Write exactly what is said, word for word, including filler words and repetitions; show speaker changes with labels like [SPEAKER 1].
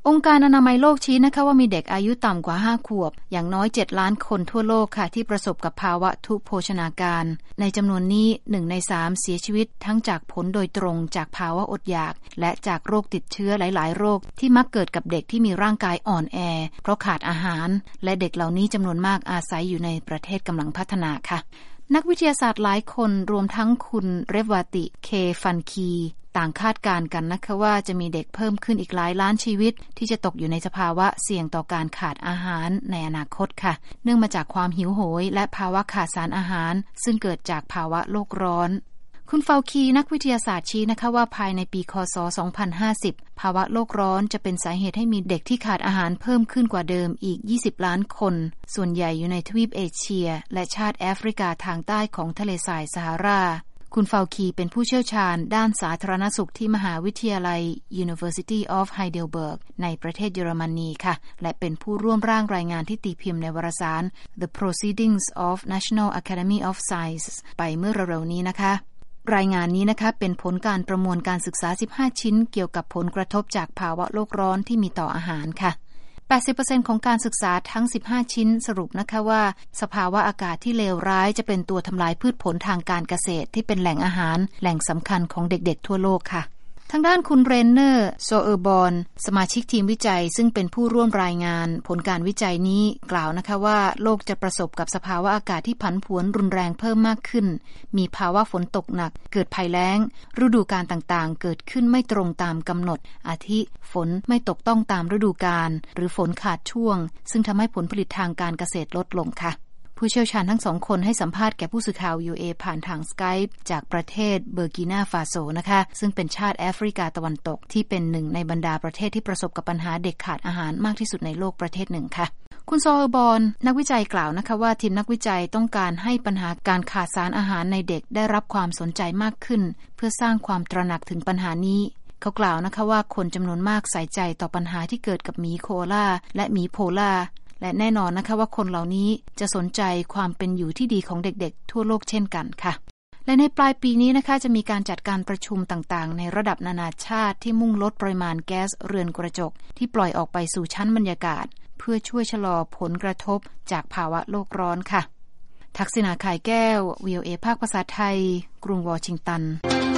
[SPEAKER 1] องค์การอนามัยโลกชี้นะคะว่ามีเด็กอายุต่ำกว่าห้าขวบอย่างน้อยเจ็ดล้านคนทั่วโลกค่ะที่ประสบกับภาวะทุพโภชนาการในจำนวนนี้หนึ่งในสามเสียชีวิตทั้งจากผลโดยตรงจากภาวะอดอยากและจากโรคติดเชื้อหลายๆโรคที่มักเกิดกับเด็กที่มีร่างกายอ่อนแอเพราะขาดอาหารและเด็กเหล่านี้จำนวนมากอาศัยอยู่ในประเทศกำลังพัฒนาค่ะนักวิทยาศาสตร์หลายคนรวมทั้งคุณเรวาติเคฟันคีต่างคาดการณ์กันนะคะว่าจะมีเด็กเพิ่มขึ้นอีกหลายล้านชีวิตที่จะตกอยู่ในสภาวะเสี่ยงต่อการขาดอาหารในอนาคตค่ะเนื่องมาจากความหิวโหยและภาวะขาดสารอาหารซึ่งเกิดจากภาวะโลกร้อนคุณฟาวคีนักวิทยาศาสตร์ชี้นะคะว่าภายในปีคศสองพันห้าสิบภาวะโลกร้อนจะเป็นสาเหตุให้มีเด็กที่ขาดอาหารเพิ่มขึ้นกว่าเดิมอีกยี่สิบล้านคนส่วนใหญ่อยู่ในทวีปเอเชียและชาติแอฟริกาทางใต้ของทะเลทรายซาฮาราคุณฟาวคีเป็นผู้เชี่ยวชาญด้านสาธารณสุขที่มหาวิทยาลัย University of Heidelberg ในประเทศเยอรมนีค่ะและเป็นผู้ร่วมร่างรายงานที่ตีพิมพ์ในวารสาร The Proceedings of National Academy of Sciences ไปเมื่อเร็วๆนี้นะคะรายงานนี้นะคะเป็นผลการประมวลการศึกษาสิบห้าชิ้นเกี่ยวกับผลกระทบจากภาวะโลกร้อนที่มีต่ออาหารค่ะแปดสิบเปอร์เซ็นต์ ของการศึกษาทั้งสิบห้าชิ้นสรุปนะคะว่าสภาวะอากาศที่เลวร้ายจะเป็นตัวทำลายพืชผลทางการเกษตรที่เป็นแหล่งอาหารแหล่งสำคัญของเด็กๆทั่วโลกค่ะทางด้านคุณเรนเนอร์โซเออร์บอนสมาชิกทีมวิจัยซึ่งเป็นผู้ร่วมรายงานผลการวิจัยนี้กล่าวนะคะว่าโลกจะประสบกับสภาวะอากาศที่ผันผวนรุนแรงเพิ่มมากขึ้นมีภาวะฝนตกหนักเกิดภัยแล้งฤดูกาลต่างๆเกิดขึ้นไม่ตรงตามกำหนดอาทิฝนไม่ตกต้องตามฤดูกาลหรือฝนขาดช่วงซึ่งทำให้ผลผลิตทางการเกษตรลดลงค่ะผู้เชี่ยวชาญทั้งสองคนให้สัมภาษณ์แก่ผู้สื่อข่าว วี โอ เอ ผ่านทาง Skype จากประเทศเบอร์กินาฟาโซนะคะซึ่งเป็นชาติแอฟริกาตะวันตกที่เป็นหนึ่งในบรรดาประเทศที่ประสบกับปัญหาเด็กขาดอาหารมากที่สุดในโลกประเทศหนึ่งค่ะคุณโซเออร์บอนนักวิจัยกล่าวนะคะว่าทีมนักวิจัยต้องการให้ปัญหาการขาดสารอาหารในเด็กได้รับความสนใจมากขึ้นเพื่อสร้างความตระหนักถึงปัญหานี้เขากล่าวนะคะว่าคนจำนวนมากใส่ใจต่อปัญหาที่เกิดกับหมีโคอาลาและหมีโพลาและแน่นอนนะคะว่าคนเหล่านี้จะสนใจความเป็นอยู่ที่ดีของเด็กๆทั่วโลกเช่นกันค่ะและในปลายปีนี้นะคะจะมีการจัดการประชุมต่างๆในระดับนานาชาติที่มุ่งลดปริมาณแก๊สเรือนกระจกที่ปล่อยออกไปสู่ชั้นบรรยากาศเพื่อช่วยชะลอผลกระทบจากภาวะโลกร้อนค่ะทักษิณา ข่ายแก้ว วี โอ เอ ภาคภาษาไทยกรุงวอชิงตัน